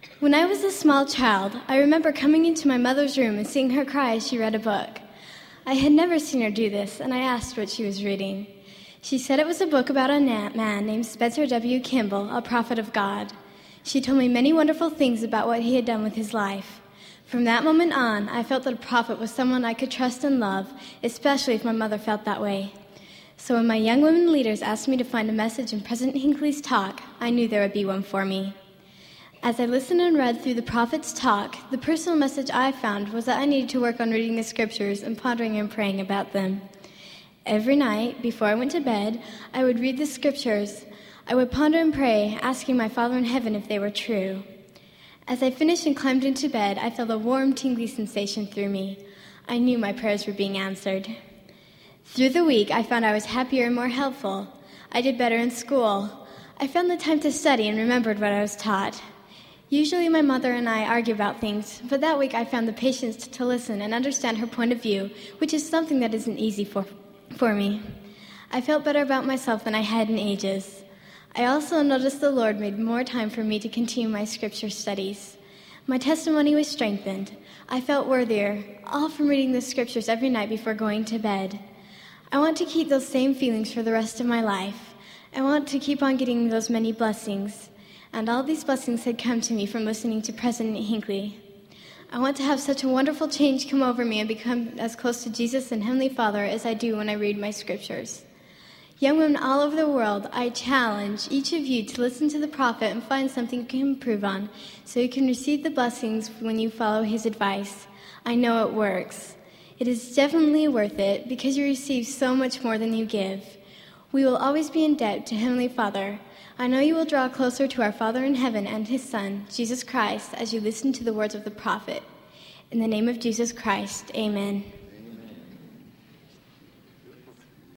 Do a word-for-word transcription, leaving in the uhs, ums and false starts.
When I was a small child, I remember coming into my mother's room and seeing her cry as she read a book. I had never seen her do this, and I asked what she was reading. She said it was a book about a man named Spencer W. Kimball, a prophet of God. She told me many wonderful things about what he had done with his life. From that moment on, I felt that a prophet was someone I could trust and love, especially if my mother felt that way. So when my young women leaders asked me to find a message in President Hinckley's talk, I knew there would be one for me. As I listened and read through the prophet's talk, the personal message I found was that I needed to work on reading the scriptures and pondering and praying about them. Every night, before I went to bed, I would read the scriptures. I would ponder and pray, asking my Father in heaven if they were true. As I finished and climbed into bed, I felt a warm, tingly sensation through me. I knew my prayers were being answered. Through the week, I found I was happier and more helpful. I did better in school. I found the time to study and remembered what I was taught. Usually my mother and I argue about things, but that week I found the patience to listen and understand her point of view, which is something that isn't easy for, for me. I felt better about myself than I had in ages. I also noticed the Lord made more time for me to continue my scripture studies. My testimony was strengthened. I felt worthier, all from reading the scriptures every night before going to bed. I want to keep those same feelings for the rest of my life. I want to keep on getting those many blessings. And all these blessings had come to me from listening to President Hinckley. I want to have such a wonderful change come over me and become as close to Jesus and Heavenly Father as I do when I read my scriptures. Young women all over the world, I challenge each of you to listen to the prophet and find something you can improve on so you can receive the blessings when you follow his advice. I know it works. It is definitely worth it because you receive so much more than you give. We will always be in debt to Heavenly Father. I know you will draw closer to our Father in heaven and his Son, Jesus Christ, as you listen to the words of the prophet. In the name of Jesus Christ, amen.